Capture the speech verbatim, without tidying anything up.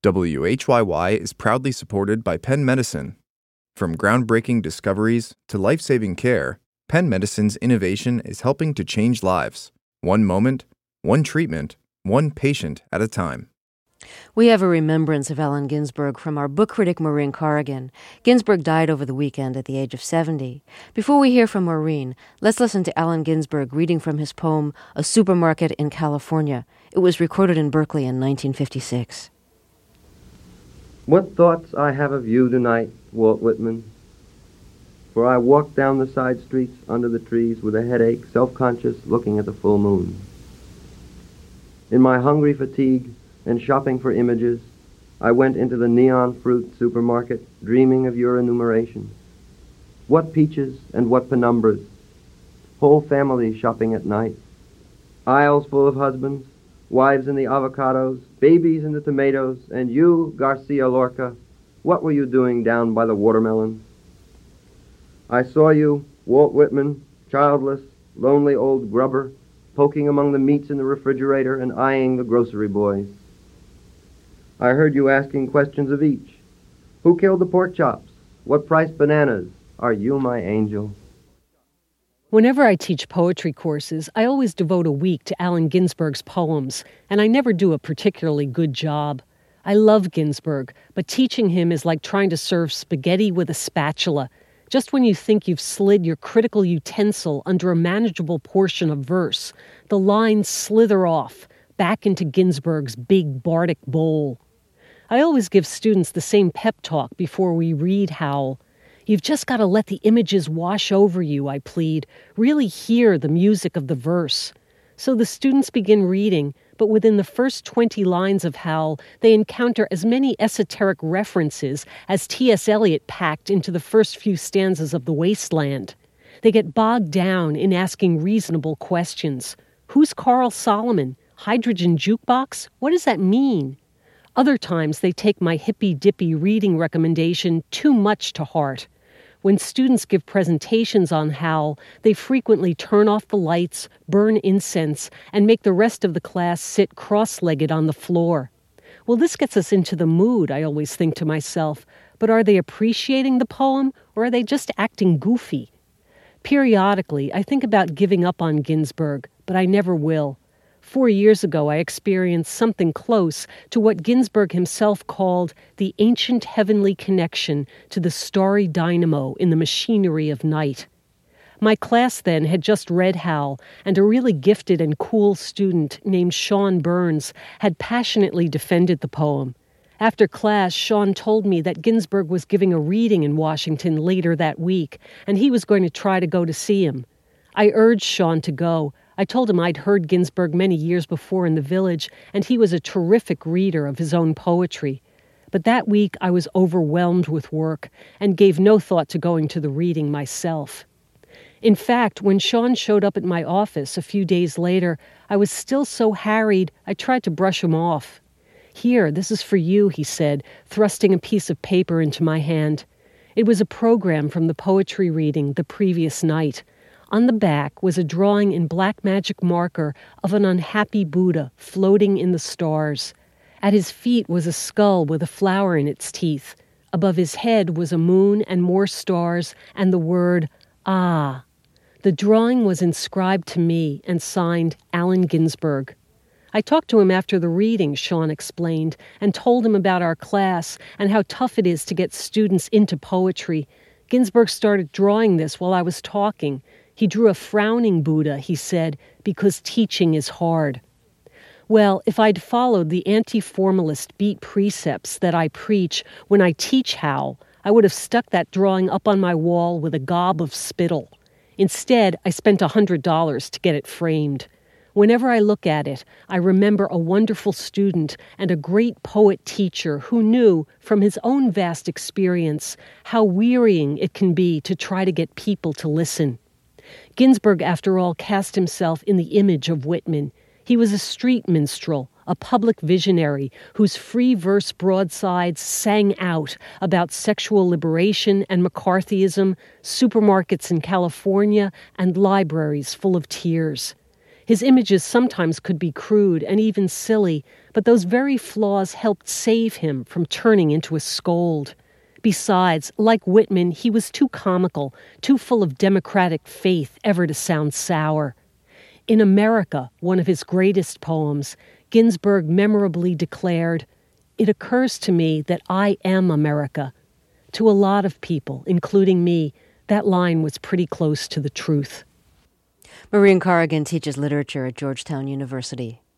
W H Y Y is proudly supported by Penn Medicine. From groundbreaking discoveries to life-saving care, Penn Medicine's innovation is helping to change lives, one moment, one treatment, one patient at a time. We have a remembrance of Allen Ginsberg from our book critic Maureen Corrigan. Ginsberg died over the weekend at the age of seventy. Before we hear from Maureen, let's listen to Allen Ginsberg reading from his poem, A Supermarket in California. It was recorded in Berkeley in nineteen fifty-six. What thoughts I have of you tonight, Walt Whitman. For I walk down the side streets under the trees with a headache, self-conscious, looking at the full moon. In my hungry fatigue and shopping for images, I went into the neon fruit supermarket, dreaming of your enumerations. What peaches and what penumbras, whole families shopping at night, aisles full of husbands, wives in the avocados, babies in the tomatoes, and you, Garcia Lorca, what were you doing down by the watermelons? I saw you, Walt Whitman, childless, lonely old grubber, poking among the meats in the refrigerator and eyeing the grocery boys. I heard you asking questions of each. Who killed the pork chops? What price bananas? Are you my angel? Whenever I teach poetry courses, I always devote a week to Allen Ginsberg's poems, and I never do a particularly good job. I love Ginsberg, but teaching him is like trying to serve spaghetti with a spatula. Just when you think you've slid your critical utensil under a manageable portion of verse, the lines slither off, back into Ginsberg's big bardic bowl. I always give students the same pep talk before we read Howl. You've just got to let the images wash over you, I plead. Really hear the music of the verse. So the students begin reading, but within the first twenty lines of Howl, they encounter as many esoteric references as T S Eliot packed into the first few stanzas of The Wasteland. They get bogged down in asking reasonable questions. Who's Carl Solomon? Hydrogen jukebox? What does that mean? Other times they take my hippy-dippy reading recommendation too much to heart. When students give presentations on Howl, they frequently turn off the lights, burn incense, and make the rest of the class sit cross-legged on the floor. Well, this gets us into the mood, I always think to myself, but are they appreciating the poem, or are they just acting goofy? Periodically, I think about giving up on Ginsberg, but I never will. Four years ago, I experienced something close to what Ginsberg himself called the ancient heavenly connection to the starry dynamo in the machinery of night. My class then had just read Howl, and a really gifted and cool student named Sean Burns had passionately defended the poem. After class, Sean told me that Ginsberg was giving a reading in Washington later that week, and he was going to try to go to see him. I urged Sean to go. I told him I'd heard Ginsberg many years before in the village, and he was a terrific reader of his own poetry. But that week I was overwhelmed with work and gave no thought to going to the reading myself. In fact, when Sean showed up at my office a few days later, I was still so harried I tried to brush him off. "Here, this is for you," he said, thrusting a piece of paper into my hand. It was a program from the poetry reading the previous night. On the back was a drawing in black magic marker of an unhappy Buddha floating in the stars. At his feet was a skull with a flower in its teeth. Above his head was a moon and more stars and the word, Ah. The drawing was inscribed to me and signed Allen Ginsberg. I talked to him after the reading, Sean explained, and told him about our class and how tough it is to get students into poetry. Ginsberg started drawing this while I was talking. He drew a frowning Buddha, he said, because teaching is hard. Well, if I'd followed the anti-formalist beat precepts that I preach when I teach Howl, I would have stuck that drawing up on my wall with a gob of spittle. Instead, I spent one hundred dollars to get it framed. Whenever I look at it, I remember a wonderful student and a great poet-teacher who knew, from his own vast experience, how wearying it can be to try to get people to listen. Ginsberg, after all, cast himself in the image of Whitman. He was a street minstrel, a public visionary whose free verse broadsides sang out about sexual liberation and McCarthyism, supermarkets in California, and libraries full of tears. His images sometimes could be crude and even silly, but those very flaws helped save him from turning into a scold. Besides, like Whitman, he was too comical, too full of democratic faith ever to sound sour. In America, one of his greatest poems, Ginsberg memorably declared, "It occurs to me that I am America." To a lot of people, including me, that line was pretty close to the truth. Maureen Corrigan teaches literature at Georgetown University.